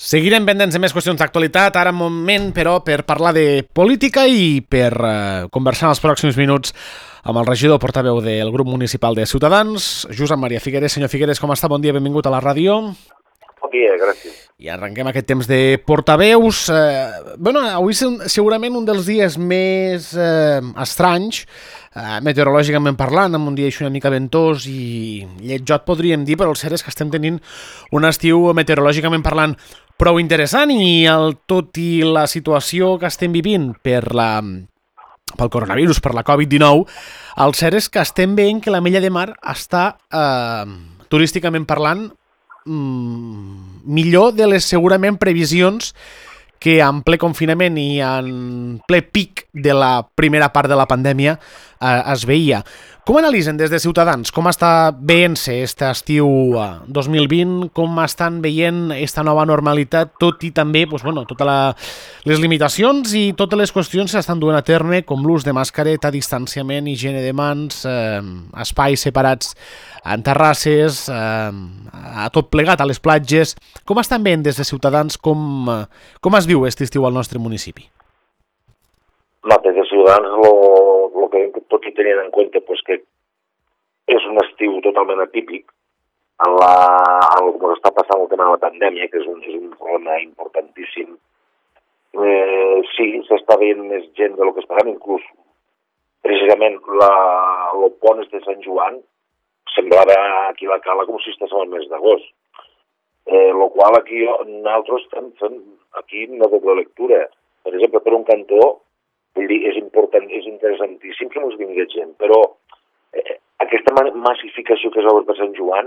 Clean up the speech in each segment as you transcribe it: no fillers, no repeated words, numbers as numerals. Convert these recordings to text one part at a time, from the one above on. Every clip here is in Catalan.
Seguirem pendents de més qüestions d'actualitat, ara un moment, però, per parlar de política i per conversar en els pròxims minuts amb el regidor portaveu del grup municipal de Ciutadans, Josep Maria Figueres. Senyor Figueres, com està? Bon dia, benvingut a la ràdio. Bon dia, gràcies. I arrenquem aquest temps de portaveus. Avui segurament un dels dies més estranys, meteorològicament parlant, amb un dia una mica ventós i lletjot, podríem dir, però el cert és que estem tenint un estiu meteorològicament parlant prou interessant i tot i la situació que estem vivint pel coronavirus, per la Covid-19, el cert és que estem veient que l'Ametlla de Mar està, turísticament parlant, millor de les segurament previsions que en ple confinament i en ple pic de la primera part de la pandèmia es veia. Com analitzen des de Ciutadans? Com està veient-se aquest estiu 2020? Com estan veient aquesta nova normalitat, tot i també totes les limitacions i totes les qüestions que s'estan duent a terme, com l'ús de mascareta, distanciament, higiene de mans, espais separats en terrasses, a tot plegat, a les platges. Com estan veient des de Ciutadans? Com es viu aquest estiu al nostre municipi? Des de Ciutadans el que tot i tenint en compte que és un estiu totalment atípic com està passant el tema de la pandèmia, que és un problema importantíssim. Sí, s'està veient més gent del que esperàvem, inclús precisament el pont de Sant Joan semblava aquí a la Cala com si estàs al mes d'agost. El qual aquí nosaltres estem fent aquí una doble lectura. Per exemple, per un cantó, vull dir, és interessantíssim que ens vingui gent, però aquesta massificació que es veu per Sant Joan,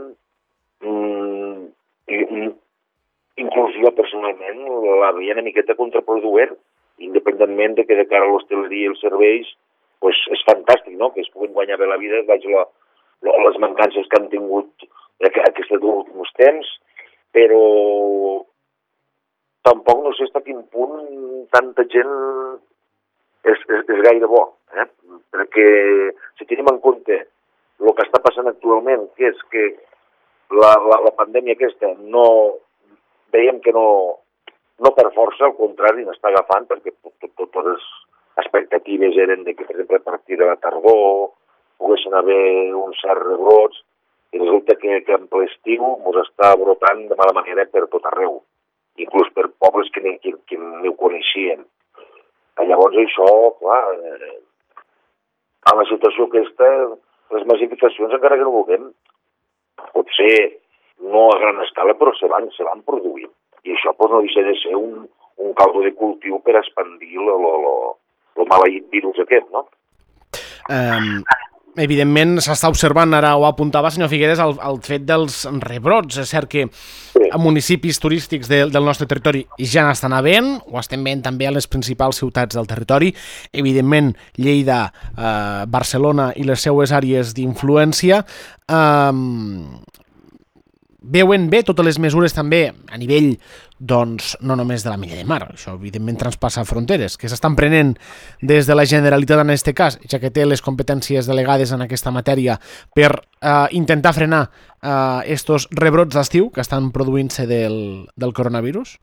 inclús jo personalment la veia una miqueta contraproduent, independentment de que de cara a l'hostaleria i els serveis és fantàstic, no?, que es puguin guanyar bé la vida, les mancances que han tingut aquests últims temps, però tampoc no sé fins a quin punt tanta gent és gaire bo, perquè si tenim en compte el que està passant actualment, que és que la pandèmia aquesta veiem que no per força, al contrari, n'està agafant, perquè totes les expectatives eren de que, per exemple, a partir de la tardor poguessin haver uns certs rebrots, i resulta que en ple estiu ens està brotant de mala manera per tot arreu, inclús per pobles que ni ho coneixien. Llavors això, clar, a la situació aquesta, les massificacions, encara que no vulguem, potser no a gran escala, però se van produint. I això no deixa de ser un caldo de cultiu per expandir el maleït virus aquest, no? Evidentment s'està observant, ara ho apuntava senyor Figueres, el fet dels rebrots. És cert que a municipis turístics del nostre territori ja n'estan havent, ho estem veient també a les principals ciutats del territori, evidentment Lleida, Barcelona i les seues àrees d'influència. Veuen bé totes les mesures també a nivell, no només de l'Ametlla de Mar, això evidentment transpassa fronteres, que s'estan prenent des de la Generalitat en aquest cas, ja que té les competències delegades en aquesta matèria, per intentar frenar estos rebrots d'estiu que estan produint-se del coronavirus?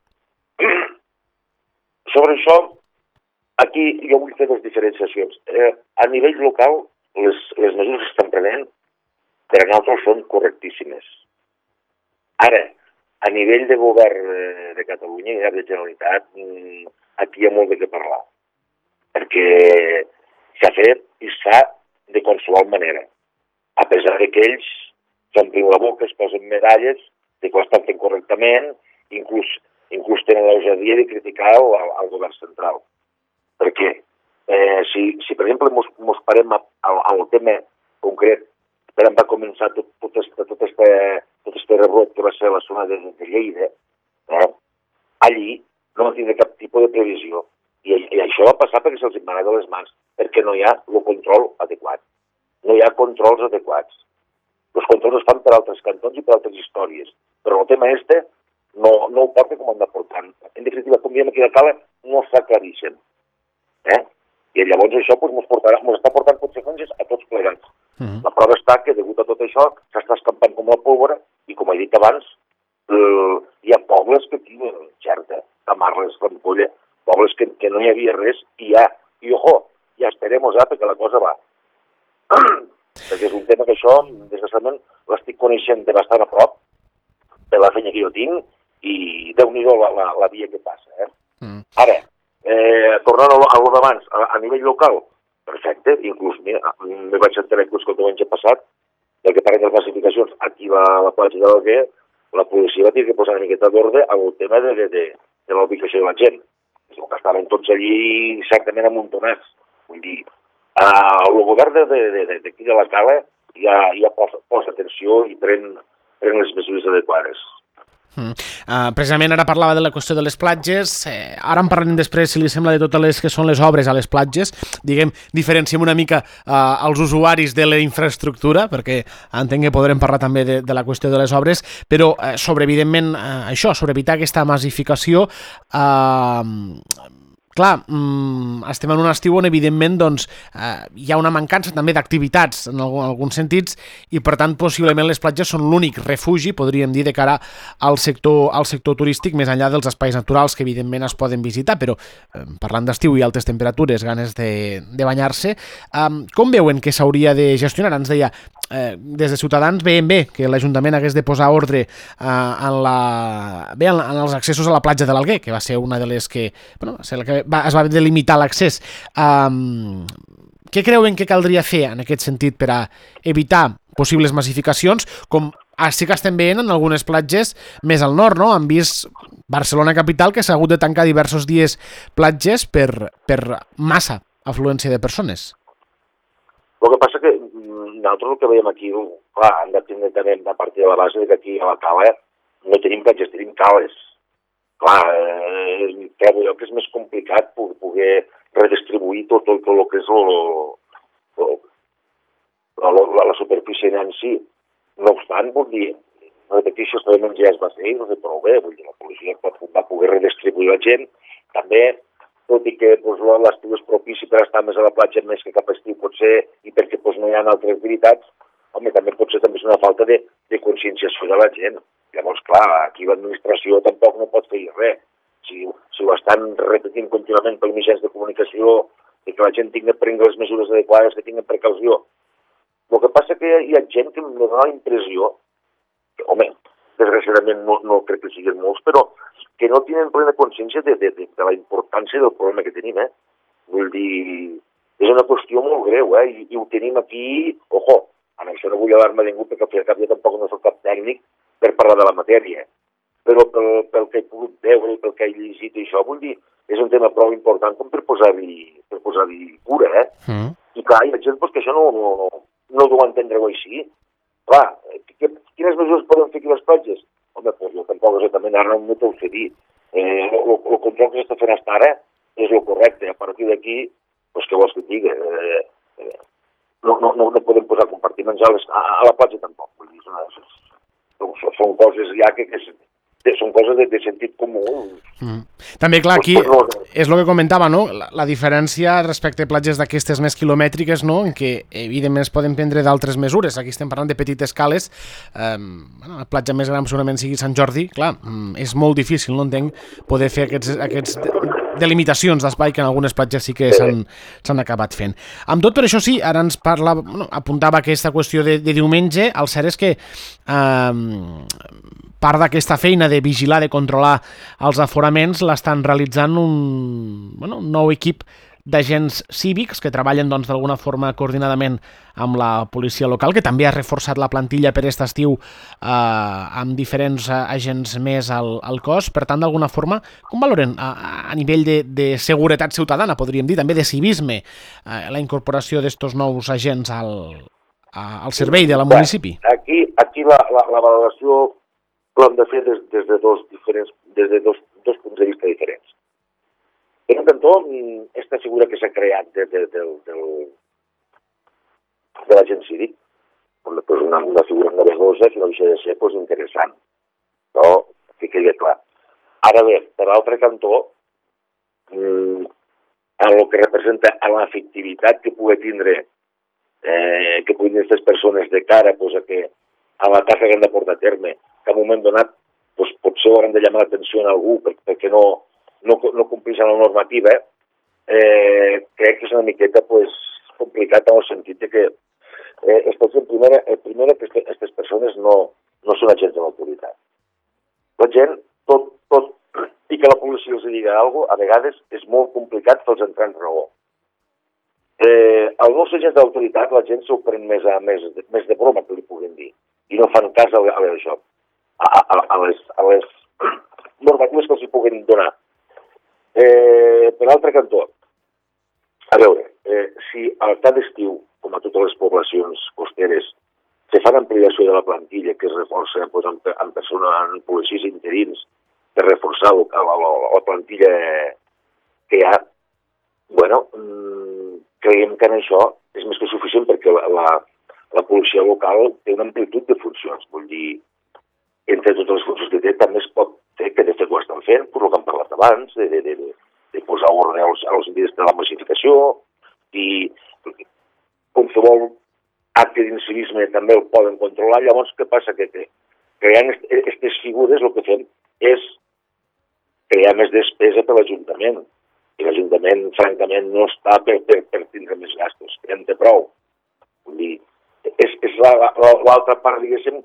Sobre això, aquí jo vull fer dues diferenciacions. A nivell local, les mesures que estan prenent per a nosaltres són correctíssimes. Ara, a nivell de govern de Catalunya i de Generalitat, aquí hi ha molt de què parlar, perquè s'ha fet i es fa de qualsevol manera, a pesar que ells s'omplin la boca, es posen medalles de que ho estan fent correctament, inclús tenen l'osadia de criticar el govern central. Perquè si per exemple ens parem al tema concret, per on va començar tot este rebrot que va ser a la zona de Lleida, allí no van tindre cap tipus de previsió. I això va passar perquè se'ls va anar de les mans, perquè no hi ha el control adequat. No hi ha controls adequats. Els controls es fan per altres cantons i per altres històries, però el tema no ho porta com ho han de portar. En definitiva, com diem aquí a Cala, no està claríssim. I llavors això ens està portant conseqüències a tots plegats. La prova està que, degut a tot això, s'està escampant com la pólvora i, com he dit abans, hi ha pobles que aquí ja Marles, l'Ampolla, pobles que no hi havia res i ojo, ja esperem perquè la cosa va. Perquè és un tema que això, desgraciadament, l'estic coneixent de bastant a prop, per la feina que jo tinc, i Déu-n'hi-do la via que passa. Ara, tornant a lo d'abans, a nivell local, perfecte, inclús, mira, me vaig enterar que el diumenge passat, del que parlen de les massificacions, aquí a la platja de l'Alguer, la policia va tenir que posar una miqueta d'ordre al tema de la ubicació de la gent. És que estaven tots allí certament amuntonats. Vull dir, el govern d'aquí de la Cala ja posa atenció i pren les mesures adequades. Precisament ara parlava de la qüestió de les platges, ara en parlarem després, si li sembla, de totes les que són les obres a les platges. Diguem, diferenciem una mica els usuaris de la infraestructura, perquè entenc que podrem parlar també de la qüestió de les obres, però sobre, evidentment, això, sobre evitar aquesta massificació, clar, estem en un estiu on, evidentment, doncs, hi ha una mancança també d'activitats en alguns sentits i, per tant, possiblement les platges són l'únic refugi, podríem dir, de cara al sector turístic, més enllà dels espais naturals que, evidentment, es poden visitar, però parlant d'estiu i altes temperatures, ganes de banyar-se, com veuen que s'hauria de gestionar? Ens deia, des de Ciutadans veiem bé que l'Ajuntament hagués de posar ordre en els accessos a la platja de l'Alguer, que va ser una de les que, bueno, es va delimitar l'accés. Què creuen que caldria fer en aquest sentit per a evitar possibles massificacions, com sí que estem veient en algunes platges més al nord, no? Han vist Barcelona capital que s'ha hagut de tancar diversos dies platges per massa afluència de persones. El que passa que nosaltres el que veiem aquí, clar, hem de tindre també a partir de la base que aquí a la Cala no tenim platges, tenim cales. Clar, trobo jo que és més complicat poder redistribuir tot el que és la superfície en si. No obstant, vull dir, repetir això ja es va fer i no sé prou bé, vull dir, la policia va poder redistribuir la gent. També, tot i que l'estiu és propici per estar més a la platja més que cap estiu pot ser, i perquè no hi ha altres activitats, home, també pot ser també una falta de conscienciació de la gent. Llavors, clar, aquí l'administració tampoc no pot fer res. Si ho estan repetint contínuament per mitjans de comunicació i que la gent prengui les mesures adequades, que tingui precaució. El que passa que hi ha gent que em dona la impressió, que, home, desgraciadament no crec que siguin molts, però que no tenen plena consciència de la importància del problema que tenim, Vull dir, és una qüestió molt greu, I ho tenim aquí, ojo, amb això no vull alarmar ningú, perquè al fi i al cap jo tampoc no soc cap tècnic per parlar de la matèria, però pel que he pogut veure i pel que he llegit i això, vull dir, és un tema prou important com per posar-hi cura, I clar, hi ha gent que això no ho entendre-ho així. Clar, quines mesures poden fer aquí les platges? Home, jo tampoc exactament ara no m'ho sé dir. El control que s'està fent fins ara és el correcte. A partir d'aquí, què vols que et digui? No podem posar compartiments a la platja tampoc. Vull dir, són coses ja que són coses de sentit comú. També, clar, aquí és el que comentava, no? La diferència respecte a platges d'aquestes més quilomètriques, no? En què, evidentment, es poden prendre d'altres mesures. Aquí estem parlant de petites cales. La platja més gran segurament sigui Sant Jordi. Clar, és molt difícil, no entenc, poder fer aquests delimitacions d'espai que en algunes platges sí que s'han acabat fent. Amb tot, per això sí, ara ens apuntava aquesta qüestió de diumenge. El cert és que part d'aquesta feina de vigilar, de controlar els aforaments, l'estan realitzant un nou equip d'agents cívics que treballen d'alguna forma coordinadament amb la policia local, que també ha reforçat la plantilla per aquest estiu amb diferents agents més al cos. Per tant, d'alguna forma, com valoren a nivell de seguretat ciutadana, podríem dir, també de civisme, la incorporació d'estos nous agents al servei de la municipi? Aquí la valoració l'hem de fer des de dos punts de vista diferents. En un cantó, aquesta figura que s'ha creat de l'agent cívic, una figura novedosa que no deixa de ser interessant. Però, que quedi clar. Ara bé, per l'altre cantó, en el que representa a l'efectivitat que pugui tindre aquestes persones de cara a la tasca que han de portar a terme, que en un moment donat potser hauran de llamar l'atenció a algú perquè no no compleixen la normativa, crec que és una miqueta complicat en el sentit de que primer que aquestes persones no són agents de l'autoritat. La gent, tot i que la policia els digui alguna cosa, a vegades és molt complicat fer-los entrar en raó. El no ser agents de l'autoritat, la gent s'ho pren més de broma que li puguin dir, i no fan cas a això, a les normatives que els hi puguin donar. Per l'altre cantó, a veure, si al cap d'estiu, com a totes les poblacions costeres, se fan ampliació de la plantilla que es reforça en policies interins per reforçar la plantilla que hi ha, creiem que en això és més que suficient perquè la policia local té una amplitud de funcions. Vull dir, entre totes les funcions que té, també es pot fer, que de fet ho estan fent, per el que hem parlat abans, de posar ordre als dies de la massificació, i qualsevol acte d'incivisme també el poden controlar. Llavors, què passa? Que creant aquestes figures el que fem és crear més despesa per l'Ajuntament. I l'Ajuntament, francament, no està per tindre més gastos, en té prou. Vull dir, és l'altra part, diguéssim,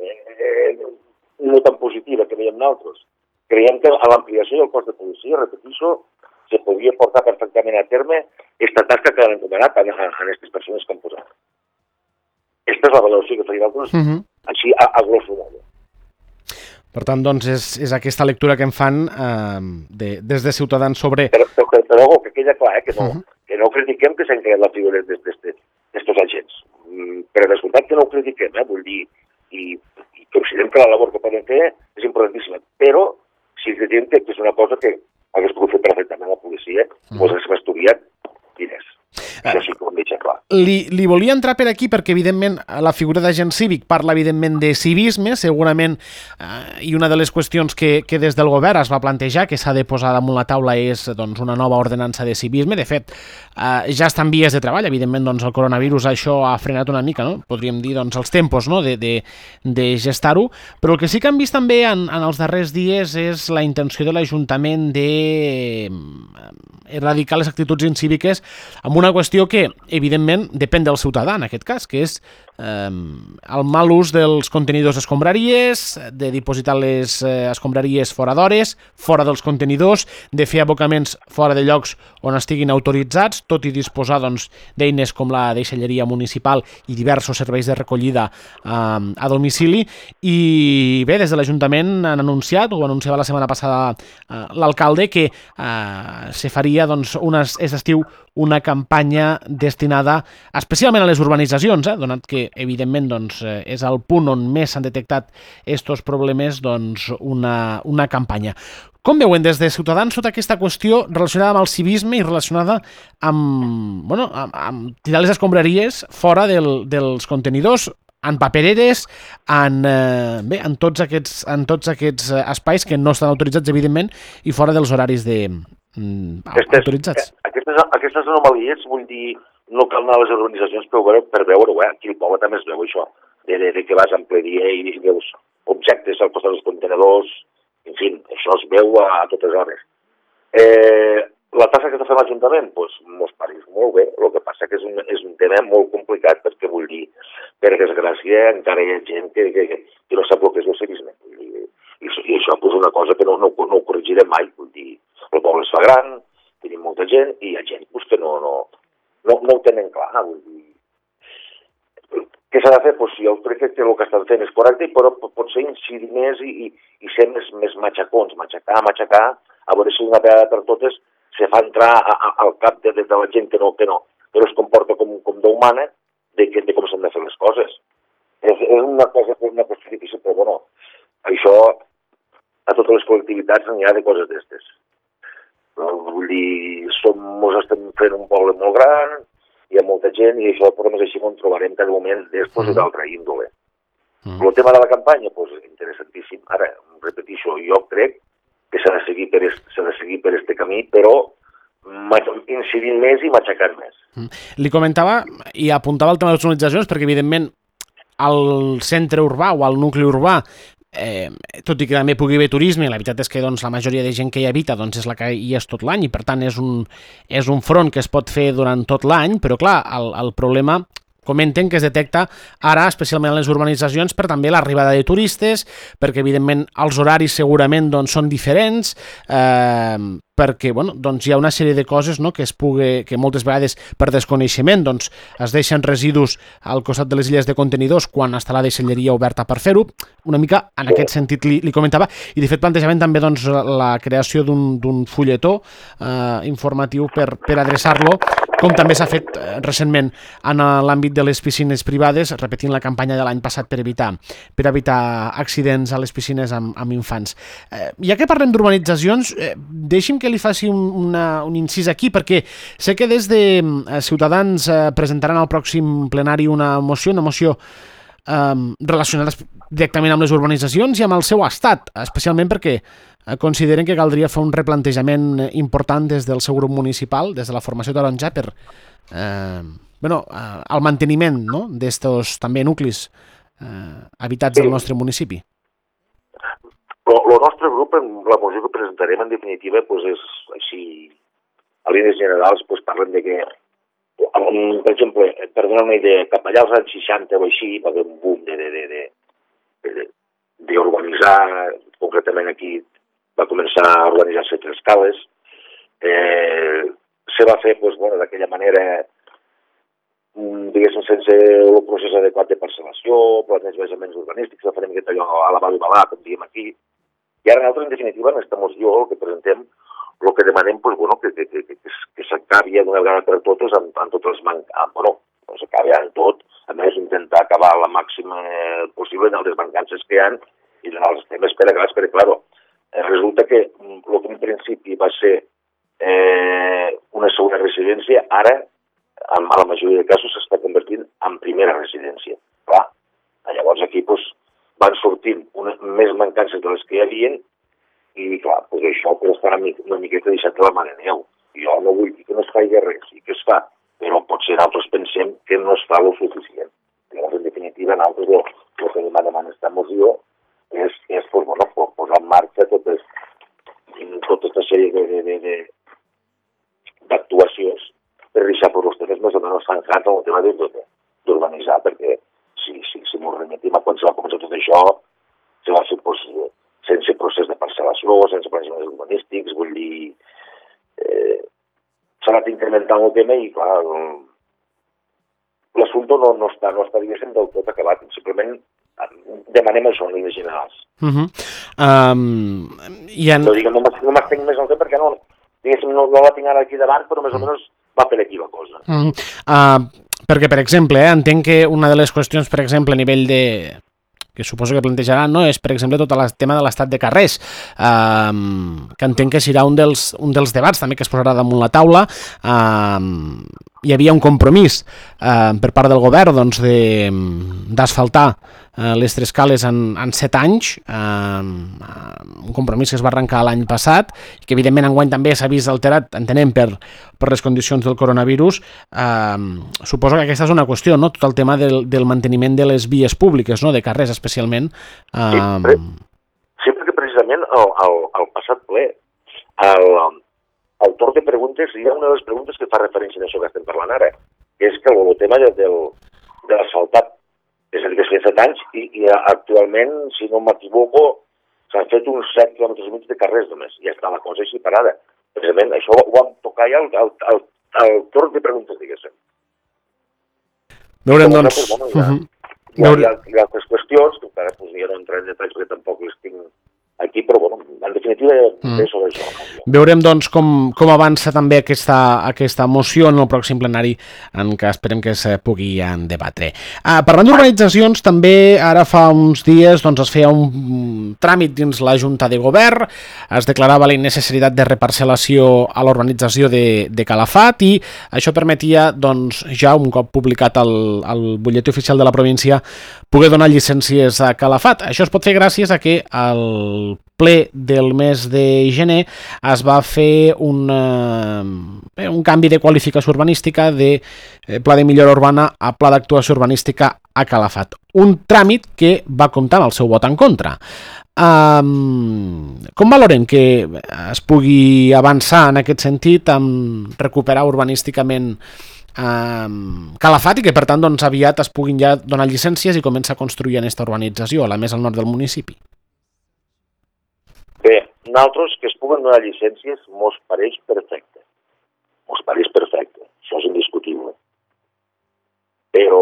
no tan positiva que veiem nosaltres. Creiem que a l'ampliació del cos de policia, repeteixo, se podria portar perfectament a terme aquesta tasca que han encomanat a aquestes persones que han posat. Aquesta és la valoració que faria nosaltres, així a grosso modo. Per tant, doncs, és aquesta lectura que en fan des de Ciutadans sobre... Però que queda clar, que no critiquem que s'han creat la figura d'estos agents. Per descomptat que no ho critiquem, vull dir, i considerem que la labor que poden fer és importantíssima, però sí que creiem que és una cosa que hagués pogut fer perfectament la policia, doncs hagués estudiat diners. Això sí que ho hem deixat clar. Li volia entrar per aquí perquè, evidentment, la figura d'agent cívic parla, evidentment, de civisme, segurament, i una de les qüestions que des del govern es va plantejar, que s'ha de posar damunt la taula, és una nova ordenança de civisme. De fet, ja està en vies de treball, evidentment, el coronavirus això ha frenat una mica, no? Podríem dir, els tempos de gestar-ho, però el que sí que han vist també en els darrers dies és la intenció de l'Ajuntament de erradicar les actituds incíviques amb una qüestió que, evidentment, depèn del ciutadà, en aquest cas, que és el mal ús dels contenidors escombraries, de dipositar les escombraries fora d'hores, fora dels contenidors, de fer abocaments fora de llocs on estiguin autoritzats, tot i disposar d'eines com la deixalleria municipal i diversos serveis de recollida a domicili. I bé, des de l'Ajuntament han anunciat, ho anunciava la setmana passada l'alcalde, que se faria aquest estiu una campanya destinada especialment a les urbanitzacions, donat que, evidentment, és el punt on més s'han detectat estos problemes, una campanya. Com veuen des de Ciutadans tota aquesta qüestió relacionada amb el civisme i relacionada amb tirar les escombraries fora dels contenidors, en papereres, en tots aquests espais que no estan autoritzats, evidentment, i fora dels horaris autoritzats? Aquestes anomalies, vull dir, no cal anar a les organitzacions per veure-ho, aquí al poble també es veu això, de que vas en ple dia i veus objectes al costat dels contenedors, en fi, això es veu a totes hores. La tasca que està fent l'Ajuntament, doncs, mos pareix molt bé, el que passa que és un tema molt complicat perquè, vull dir, per desgràcia, encara hi ha gent que no sap el que és el civisme. I això és una cosa que no ho corregirem mai, vull dir, el poble es fa gran, tenim molta gent i hi ha gent que no ho tenen clar, vull dir. Què s'ha de fer? Doncs jo crec que el que estan fent és correcte, però potser incidir més i ser més matxacons, matxacar, a veure si una vegada per totes se fa entrar al cap de la gent que no es comporta com d'humana, de com s'han de fer les coses. És una qüestió difícil, però bueno, això a totes les col·lectivitats n'hi ha de coses d'estes. Vull dir, estem fent un poble molt gran, hi ha molta gent i això però més així on trobarem cada moment després d'altra índole. El tema de la campanya, doncs interessantíssim. Ara, repeteixo, jo crec que s'ha de seguir per este camí, però incidint més i matxacant més. Li comentava i apuntava el tema de les urbanitzacions perquè, evidentment, al centre urbà o al nucli urbà tot i que també pugui haver turisme, la veritat és que doncs, la majoria de gent que hi habita doncs, és la que hi és tot l'any i per tant és un front que es pot fer durant tot l'any, però clar, el problema comenten que es detecta ara, especialment a les urbanitzacions, per també l'arribada de turistes, perquè evidentment els horaris segurament doncs, són diferents, perquè doncs, hi ha una sèrie de coses que moltes vegades per desconeixement doncs, es deixen residus al costat de les illes de contenidors quan està la deixalleria oberta per fer-ho. Una mica en aquest sentit li comentava, i de fet plantejaven també doncs, la creació d'un fulletó informatiu per adreçar-lo, com també s'ha fet recentment en l'àmbit de les piscines privades, repetint la campanya de l'any passat per evitar accidents a les piscines amb infants. Ja que parlem d'urbanitzacions, deixi'm que li faci un incís aquí, perquè sé que des de Ciutadans presentaran al pròxim plenari una moció relacionada directament amb les urbanitzacions i amb el seu estat, especialment perquè consideren que caldria fer un replantejament important des del seu grup municipal, des de la formació taronja, per el manteniment d'estos també nuclis habitats del nostre municipi. El nostre grup, la moció que presentarem, en definitiva, és així, a línies generals, parlem de que, per exemple, per donar una idea, cap allà als anys 60 o així, va haver un boom d'urbanitzar, concretament aquí va començar a urbanitzar-se Tres Cales, se va fer d'aquella manera, diguéssim, sense el procés adequat de parcel·lació, plans més o menys urbanístics, va fer una miqueta allò a la balu balà, com diem aquí, i ara nosaltres, en definitiva, en esta moció, el que presentem, el que demanem, que s'acabi d'una vegada per totes amb tots els s'acabi amb tot, a més intentar acabar la màxima possible en les mancances que hi ha i donar els temes per acabats, perquè, clar, resulta que el que en principi va ser una segona residència, ara, a la majoria de casos, s'està convertint en primera residència. Clar, llavors aquí van sortint més mancances de les que hi havia i, clar, això està una miqueta deixat de la mà de neu. Jo no vull dir que no es faci res, sí que es fa, però potser nosaltres pensem que no es fa el suficient. Llavors, en definitiva, nosaltres el que demanem en aquesta moció és posar en marxa tota aquesta sèrie d'actuacions per deixar els temes més o menys tancats en el tema d'urbanitzar, perquè si m'ho remetim a quan se va començar tot això, se va fer sense procés de parcel·lació, sense planejaments urbanístics, vull dir, s'ha anat incrementant el tema i, clar, l'assumpte no està, diguéssim, del tot acabat. Simplement demanem això en línies generals. No m'estenc més el temps perquè no la tinc ara aquí davant, però més o menys va per aquí la cosa. Perquè, per exemple, entenc que una de les qüestions, per exemple, a nivell que suposo que plantejaran, és, per exemple, tot el tema de l'estat de carrers, que entenc que serà un dels debats també que es posarà damunt la taula. Hi havia un compromís per part del govern d'asfaltar les Tres Cales en 7 anys, un compromís que es va arrencar l'any passat i que evidentment enguany també s'ha vist alterat, entenem, per les condicions del coronavirus. Suposo que aquesta és una qüestió, tot el tema del manteniment de les vies públiques, de carrers especialment. Sí, perquè precisament al passat ple, al torn de preguntes, hi ha una de les preguntes que fa referència a això que estem parlant ara, que és que el tema de l'asfaltat, és a dir, que es feia 7 anys i actualment, si no m'equivoco, s'han fet uns 7 quilòmetres i mig de carrers només, i ja està la cosa així parada. Precisament, això ho vam tocar ja al torn de preguntes, diguéssim. Veurem, doncs... Hi ha altres qüestions, que encara ja no entraré en detalls perquè tampoc les tinc aquí, però en definitiva és sobre això. Veurem doncs com avança també aquesta moció en el pròxim plenari en què esperem que es pugui debatre. Parlant d'urbanitzacions, també ara fa uns dies es feia un tràmit dins la Junta de Govern, es declarava la innecessitat de reparcel·lació a l'urbanització de Calafat i això permetia ja un cop publicat al butlletí oficial de la província poder donar llicències a Calafat. Això es pot fer gràcies a que al ple del mes de gener es va fer un canvi de qualificació urbanística de pla de millora urbana a pla d'actuació urbanística a Calafat. Un tràmit que va comptar amb el seu vot en contra. Com valoren que es pugui avançar en aquest sentit, amb recuperar urbanísticament Calafat i que per tant doncs, aviat es puguin ja donar llicències i començar a construir en aquesta urbanització, a la més al nord del municipi? Bé, nosaltres que es puguen donar llicències mos pareix perfecte. Mos pareix perfecte, això és indiscutible. Però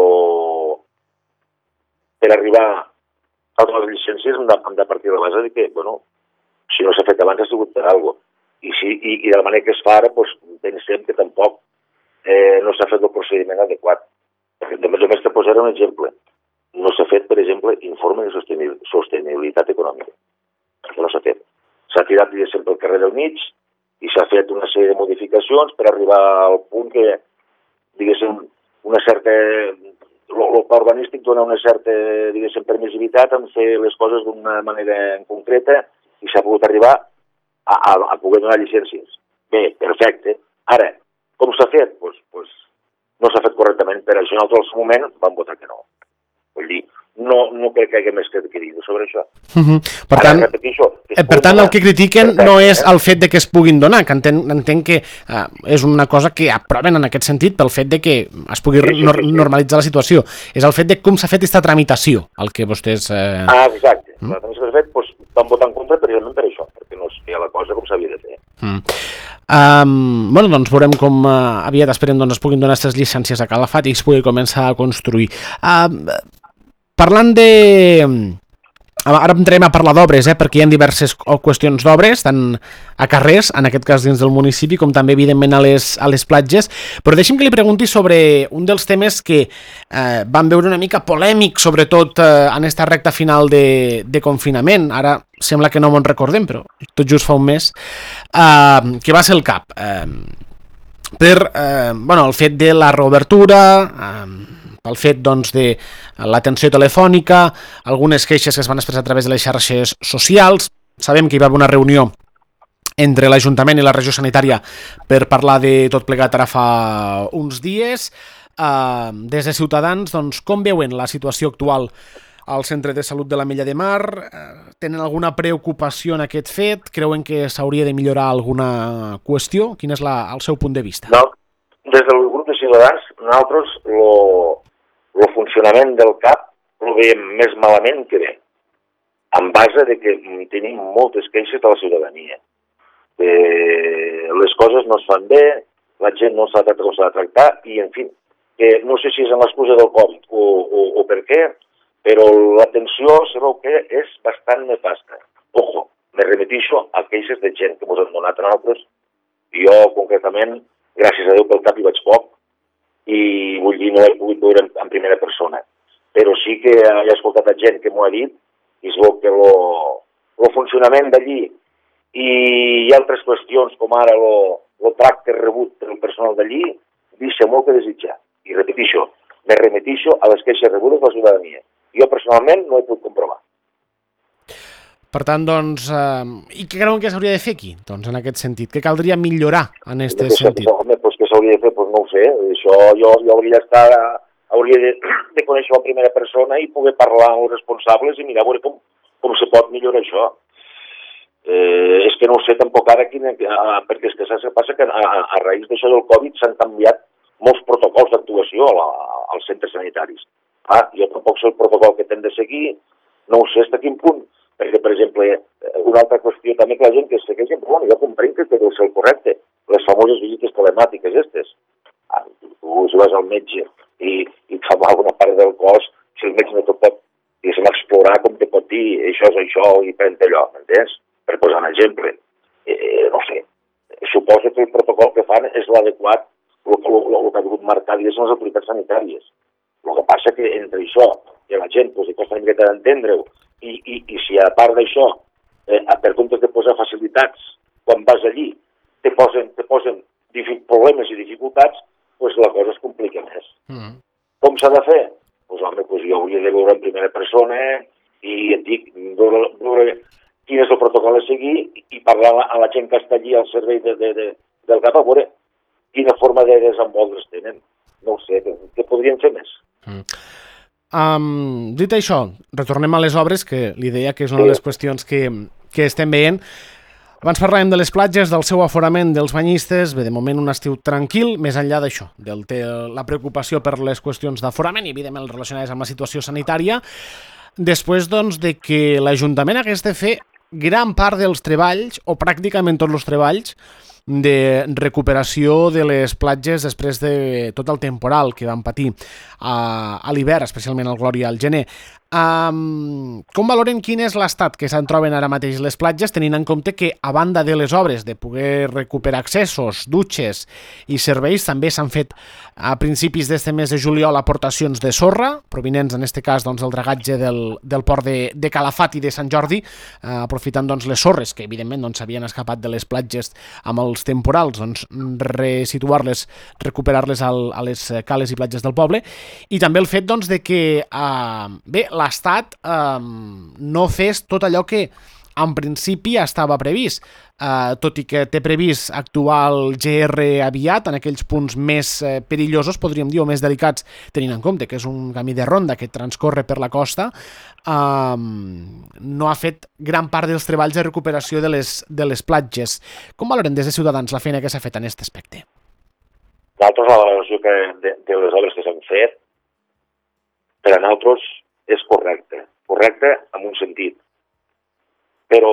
per arribar a les llicències hem de partir de la base de que, bueno, si no s'ha fet abans ha sigut per alguna cosa. I de la manera que es fa ara, doncs, pensem que tampoc no s'ha fet el procediment adequat. Només te posaré un exemple. No s'ha fet, per exemple, informe de sostenibilitat econòmica. Perquè no s'ha fet. S'ha tirat, diguéssim, pel carrer del mig i s'ha fet una sèrie de modificacions per arribar al punt que, diguéssim, una certa... El pla urbanístic dona una certa, diguéssim, permissivitat en fer les coses d'una manera concreta i s'ha pogut arribar a poder donar llicències. Bé, perfecte. Ara, com s'ha fet? Doncs no s'ha fet correctament. Per això nosaltres al seu moment vam votar que no. Vull dir, no crec que hi hagi més que dir sobre això. Per tant, el que critiquen no és el fet de que es puguin donar, que entenc que és una cosa que aproven en aquest sentit pel fet de que es pugui normalitzar la situació. És el fet de com s'ha fet aquesta tramitació, el que vostès... Exacte. La tramitació que s'ha fet, doncs, vam votar en contra precisament per això, perquè no es feia la cosa com s'havia de fer. Bueno, doncs veurem com aviat esperem doncs, es puguin donar aquestes llicències a Calafat i es pugui començar a construir. Parlant de... Ara entrarem a parlar d'obres, perquè hi ha diverses qüestions d'obres, tant a carrers, en aquest cas dins del municipi, com també, evidentment, a les platges. Però deixi'm que li pregunti sobre un dels temes que van veure una mica polèmic, sobretot en aquesta recta final de confinament. Ara sembla que no me'n recordem, però tot just fa un mes, que va ser el CAP. El fet de la reobertura... el fet doncs, de l'atenció telefònica, algunes queixes que es van expressar a través de les xarxes socials. Sabem que hi va haver una reunió entre l'Ajuntament i la regió sanitària per parlar de tot plegat ara fa uns dies. Des de Ciutadans, doncs, com veuen la situació actual al Centre de Salut de l'Ametlla de Mar? Tenen alguna preocupació en aquest fet? Creuen que s'hauria de millorar alguna qüestió? Quin és el seu punt de vista? No, des del grup de Ciutadans, nosaltres el funcionament del CAP el veiem més malament que bé, en base de que tenim moltes queixes de la ciutadania. Les coses no es fan bé, la gent no s'ha de tractar i, en fi, no sé si és en l'excusa del Covid o per què, però l'atenció sabeu que és bastant nefasta. Ojo, me remetixo a queixes de gent que ens han donat a nosaltres. Jo, concretament, gràcies a Déu pel CAP hi vaig poc, i vull dir, no he pogut veure en primera persona. Però sí que he escoltat a gent que m'ho ha dit i es veu que el funcionament d'allí i altres qüestions com ara el tracte rebut pel personal d'allí deixa molt que desitjar. I repetixo, me remetixo a les queixes rebudes de la ciutadania. Jo personalment no he pogut comprovar. Per tant, doncs, i què creuen que s'hauria de fer aquí, doncs, en aquest sentit? Què caldria millorar en aquest sentit? Home, doncs què s'hauria de fer? Doncs no ho sé. Això jo hauria de conèixer la primera persona i poder parlar amb els responsables i mirar a veure com se pot millorar això. És que no ho sé tampoc ara, perquè és que saps què passa? Que a raïs d'això del Covid s'han canviat molts protocols d'actuació als centres sanitaris. Jo tampoc sé el protocol que hem de seguir, no ho sé fins a quin punt. Perquè, per exemple, una altra qüestió també que la gent que segueix, bueno, jo comprenc que deu ser el correcte, les famoses visites telemàtiques aquestes. Tu vas al metge i et fa mal una part del cos, si el metge no te pot, diguéssim, explorar com te pot dir això és això i pren allò, m'entens? Per posar un exemple. No sé, suposo que el protocol que fan és l'adequat, el que ha hagut marcar, diguéssim, les autoritats sanitàries. El que passa que entre això i la gent li costa una miqueta d'entendre-ho, i si a part d'això, per comptes de posar facilitats, quan vas allí, te posen problemes i dificultats, doncs la cosa es complica més. Com s'ha de fer? Doncs home, jo hauria de veure en primera persona i et dic, veure quin és el protocol a seguir i parlar a la gent que està allí al servei del CAP a veure quina forma de desenvolupar tenen. No ho sé, què podrien fer més? Dit això, retornem a les obres, que li deia que és una de les qüestions que estem veient. Abans parlàvem de les platges, del seu aforament dels banyistes. Bé, de moment un estiu tranquil, més enllà d'això, la preocupació per les qüestions d'aforament i evidentment relacionades amb la situació sanitària. Després, doncs, de que l'Ajuntament hagués de fer gran part dels treballs, o pràcticament tots els treballs, de recuperació de les platges després de tot el temporal que van patir a l'hivern, especialment al Glòria al gener. Com valoren quin és l'estat que se'n troben ara mateix les platges, tenint en compte que, a banda de les obres de poder recuperar accessos, dutxes i serveis, també s'han fet a principis d'este mes de juliol aportacions de sorra, provinents en este cas doncs, del dragatge del port de Calafat i de Sant Jordi, aprofitant doncs, les sorres que evidentment s'havien escapat de les platges amb els temporals, doncs, resituar-les, recuperar-les a les cales i platges del poble, i també el fet doncs, de que l'Estat no fes tot allò que en principi estava previst, tot i que té previst actuar el GR aviat en aquells punts més perillosos, podríem dir, o més delicats, tenint en compte que és un camí de ronda que transcorre per la costa. No ha fet gran part dels treballs de recuperació de les platges. Com valoren des de Ciutadans la feina que s'ha fet en aquest aspecte? Nosaltres, la valoració de les obres que s'han fet, per a nosaltres és correcte en un sentit, però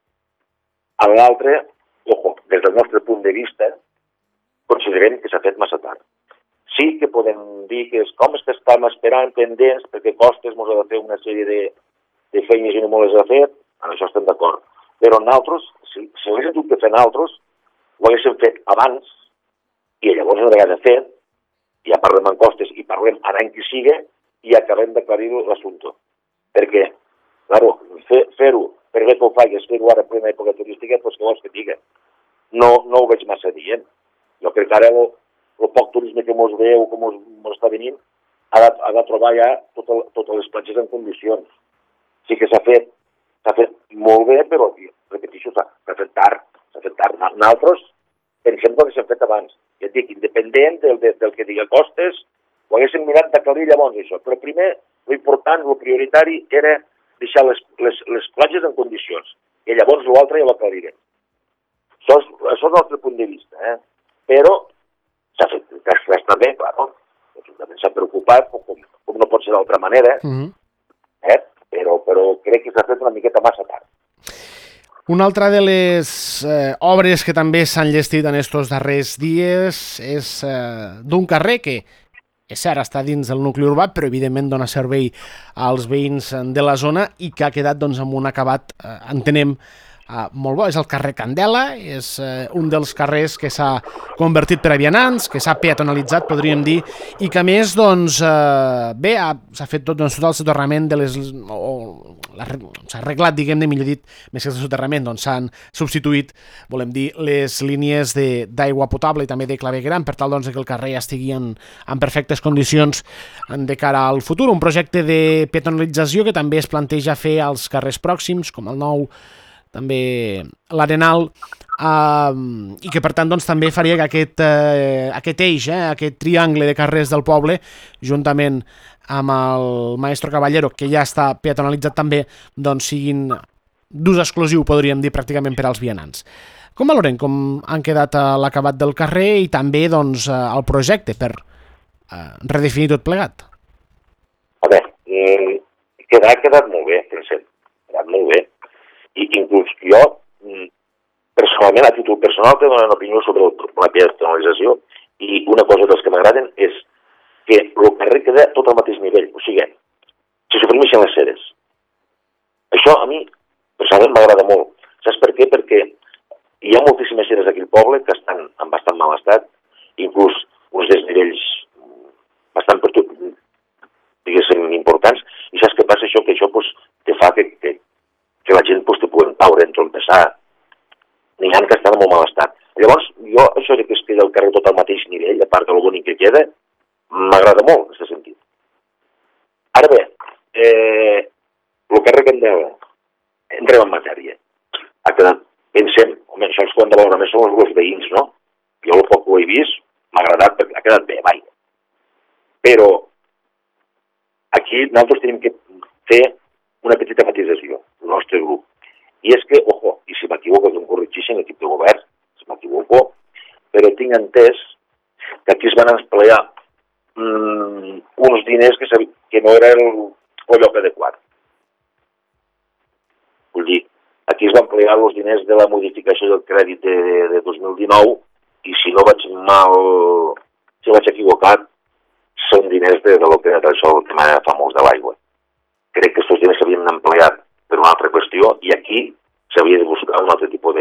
a l'altre, des del nostre punt de vista, considerem que s'ha fet massa tard. Sí que podem dir que com és que estem esperant pendents perquè Costes ens ha de fer una sèrie de feines i no ens les ha fet, en això estem d'acord. Però nosaltres, si haguéssim dut de fer nosaltres, ho haguéssim fet abans i llavors una vegada fet, ja parlem en Costes i parlem en any que sigui, i acabem d'aclarir l'assumpte. Perquè, claro, fer-ho, per bé que ho faigues, fer-ho ara en plena època turística, doncs què vols que diga? No ho veig massa dient. Jo crec que ara el poc turisme que mos ve o que mos està venint ha de trobar ja totes les platges en condicions. Sí que s'ha fet molt bé, però, repeteixo, s'ha fet tard. Nosaltres pensem que s'ha fet abans. Ja et dic, independent del que digui Costes, ho haguéssim mirat d'aclarir llavors això. Però primer, l'important, el prioritari, era deixar les platges en condicions. I llavors l'altre ja ho aclarirem. Això és el nostre punt de vista. Però s'ha fet també, clar, no? L'Ajuntament s'ha preocupat, com no pot ser d'altra manera, però crec que s'ha fet una miqueta massa tard. Una altra de les obres que també s'han llestit en estos darrers dies és d'un carrer que és cert, està dins del nucli urbà, però evidentment dona servei als veïns de la zona i que ha quedat doncs, amb un acabat, entenem, molt bo. És el carrer Candela, és un dels carrers que s'ha convertit per a vianants, que s'ha peatonalitzat, podríem dir, i que a més, doncs, s'ha fet tot el soterrament de les... s'ha arreglat, diguem-ne, millor dit, més que el soterrament, doncs s'han substituït, volem dir, les línies d'aigua potable i també de clavegueram, per tal doncs, que el carrer estigui en perfectes condicions de cara al futur. Un projecte de peatonalització que també es planteja fer als carrers pròxims, com el Nou, també l'Arenal, i que per tant doncs, també faria que aquest eix, aquest triangle de carrers del poble, juntament amb el Maestro Caballero, que ja està peatonalitzat també, doncs siguin d'ús exclusiu, podríem dir, pràcticament per als vianants. Com valoren com han quedat l'acabat del carrer i també doncs, el projecte per redefinir tot plegat? A veure, ha quedat molt bé, pensem. Ha quedat molt bé. I inclús jo, personalment, a títol personal, tinc una opinió sobre la peatonalització i una cosa dels que m'agraden és que el carrer queda tot al mateix nivell, o sigui, se suprimeixen les ceres. Això a mi, personalment, m'agrada molt. Saps per què? Perquè hi ha moltíssimes ceres aquí al poble que estan en bastant mal estat, inclús uns desnivells bastant per tot, diguéssim, importants, i saps què passa això? Que això te fa que la gent te pugui paure, entrompessar, n'hi ha que estan en molt mal estat. Llavors, jo, això que es queda el carrer tot al mateix nivell, a part de lo bonic que queda, m'agrada molt, en aquest sentit. Ara bé, el carrer Candela, entrem en matèria. Ha quedat, pensem, home, això els que ho han de veure més són els veïns, no? Jo el poc que ho he vist, m'ha agradat, perquè ha quedat bé, vaja. Però aquí nosaltres tenim que fer una petita matisació, el nostre grup. I és que, ojo, i si m'equivoco, que em corregeixin l'equip de govern, si m'equivoco, però tinc entès que aquí es van emplear uns diners que no era el lloc adequat. Vull dir, aquí es van emplear els diners de la modificació del crèdit de 2019 i si no vaig equivocat, són diners de lo que era això, el tema famós de l'aigua. Crec que aquests diners s'havien empleat per una altra qüestió i aquí s'havia de buscar un altre tipus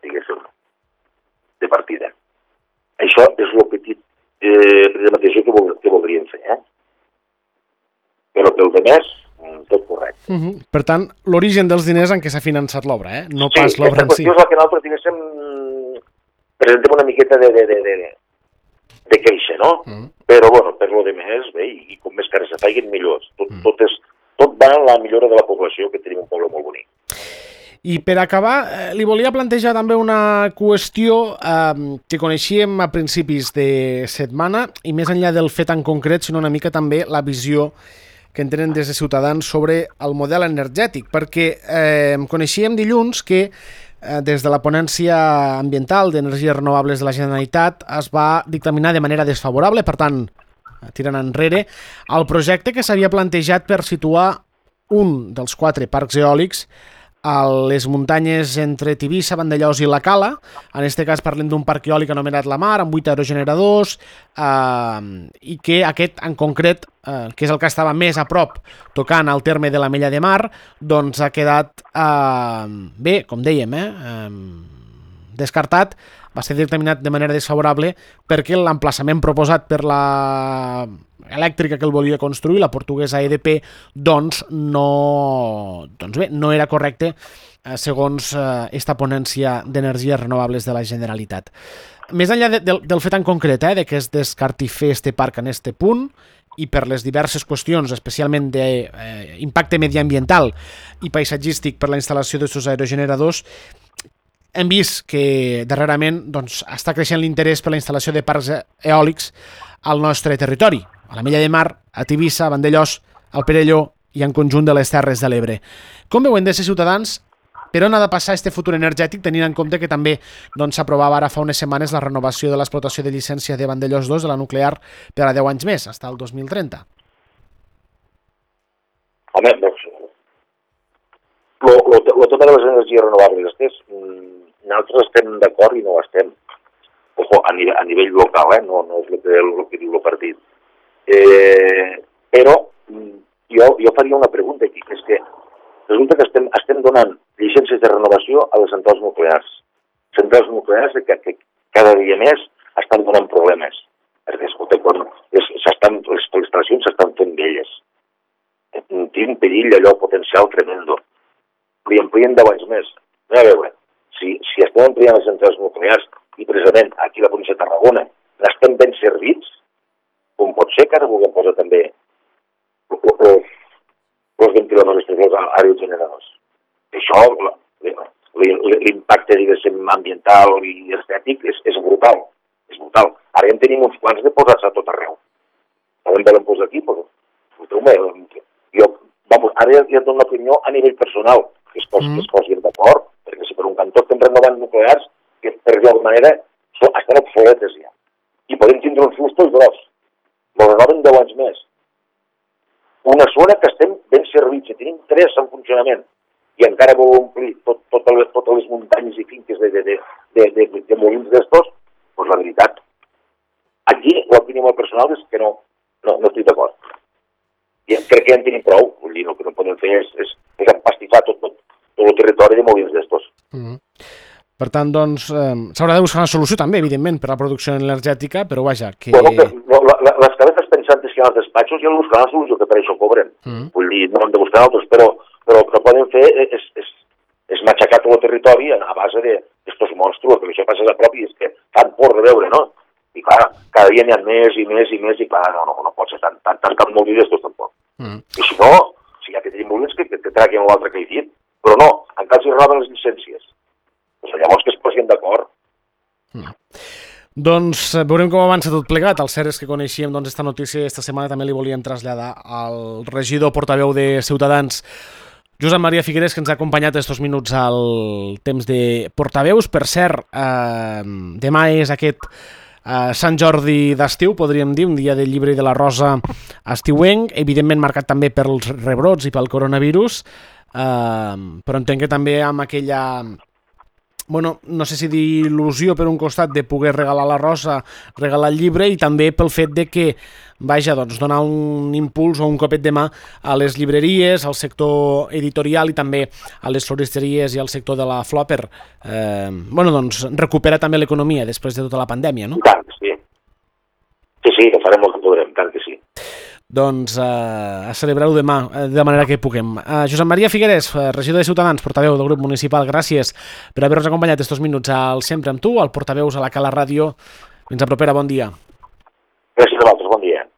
de partida. Això és el petit mateix que voldríem fer, Però pel demés, tot correcte. Per tant, l'origen dels diners en què s'ha finançat l'obra, no pas l'obra en si. Sí, aquesta qüestió és la que nosaltres, diguéssim, presentem una miqueta de queixa, no? Però, bueno, per lo demés, bé, i com més cares se faiguin, millors. Tot va en la millora de la població, que tenim un poble molt bonic. I per acabar, li volia plantejar també una qüestió que coneixíem a principis de setmana i més enllà del fet en concret, sinó una mica també la visió que en tenen des de Ciutadans sobre el model energètic, perquè coneixíem dilluns que des de la ponència ambiental d'energies renovables de la Generalitat es va dictaminar de manera desfavorable, per tant, tirant enrere, el projecte que s'havia plantejat per situar un dels 4 parcs eòlics a les muntanyes entre Tivissa, Vandellòs i la Cala. En aquest cas parlem d'un parc eòlic anomenat La Mar, amb 8 aerogeneradors, i que aquest en concret, que és el que estava més a prop, tocant al terme de l'Ametlla de Mar, doncs ha quedat, bé, com dèiem, descartat, va ser dictaminat de manera desfavorable perquè l'emplaçament proposat per la elèctrica que el volia construir, la portuguesa EDP, doncs no era correcte segons esta ponència d'energies renovables de la Generalitat. Més enllà del fet en concret de que es descarti fer este parc en este punt i per les diverses qüestions, especialment d'impacte mediambiental i paisatgístic per la instal·lació d'aquests aerogeneradors, hem vist que darrerament està creixent l'interès per la instal·lació de parcs eòlics al nostre territori, a l'Ametlla de Mar, a Tivissa, a Vandellòs, al Perelló i en conjunt de les Terres de l'Ebre. Com veuen des de Ciutadans, per on ha de passar este futur energètic, tenint en compte que també s'aprovava ara fa unes setmanes la renovació de l'explotació de llicència de Vandellòs 2 de la nuclear per a 10 anys més, fins al 2030? Home, doncs, el tema de les energies renovables, nosaltres estem d'acord i no estem. Ojo, a nivell local, no és el que diu el partit. Però jo faria una pregunta aquí, que és que resulta que estem donant llicències de renovació a les centrals nuclears. Centrals nuclears que cada dia més estan donant problemes. Perquè, escolta, les instal·lacions s'estan fent velles. Tinc perill allò potencial tremendo. Li amplien 10 anys més. A veure, si estem ampliant les centrals nuclears i precisament aquí a la província de Tarragona n'estem ben servits, com pot ser que ara vulguem posar també els ventiladors exteriors aerogeneradors. Això, l'impacte, diguéssim, ambiental i estètic és brutal. És brutal. Ara ja en tenim uns quants de posats a tot arreu. Ara en volen posar aquí, però ara ja dono l'opinió a nivell personal, que es posin d'acord, perquè si per un cantó estem renovant nuclears, que per alguna manera estan obsoletes ja. I podem tindre uns fustos gros. Lo renoven 10 anys més. Una zona que estem ben servits, i tenim 3 en funcionament, i encara vol omplir totes les muntanyes i finques de molins d'estos, doncs la veritat, aquí l'opinió molt personal és que no estic d'acord. I crec que ja en tenim prou, vull dir, el que no podem fer és empastifar tot el territori de molins d'estos. Per tant, doncs, s'haurà de buscar una solució també, evidentment, per a la producció energètica, però vaja, que... Bueno, les cabezas pensantes que hi ha als despatxos ja han de buscar una solució, que per això cobren. Vull dir, no han de buscar altres, però el que poden fer és matxacar tot el territori a base d'estos monstruos, perquè això passa a prop i és que fan por de veure, no? I clar, cada dia n'hi ha més i més i més, i clar, no pot ser tant molí d'estos tampoc. I si no, si ja que tenim molins, que traguin l'altre que he dit, però no, encara s'hi renoven les llicències. Llavors que es posin d'acord. Doncs veurem com avança tot plegat. El cert és que coneixíem esta notícia i esta setmana també li volíem traslladar al regidor portaveu de Ciutadans, Josep Maria Figueres, que ens ha acompanyat estos minuts al temps de portaveus. Per cert, demà és aquest Sant Jordi d'estiu, podríem dir, un dia del llibre i de la rosa estiuenc, evidentment marcat també pels rebrots i pel coronavirus, però entenc que també amb aquella, bueno, no sé si dir il·lusió per un costat de poder regalar la rosa, regalar el llibre, i també pel fet de que, vaja, doncs donar un impuls o un copet de mà a les llibreries, al sector editorial i també a les floristeries i al sector de la flor per, bueno, doncs recuperar també l'economia després de tota la pandèmia, no? Tant, sí. Sí, que farem el que podrem, tant que sí. Doncs a celebrar-ho demà, de manera que puguem. Josep Maria Figueres, regidor de Ciutadans, portaveu del grup municipal, gràcies per haver-nos acompanyat estos minuts al Sempre amb tu, al Portaveus, a la Cala Ràdio. Fins a propera, bon dia. Gràcies a vosaltres, bon dia.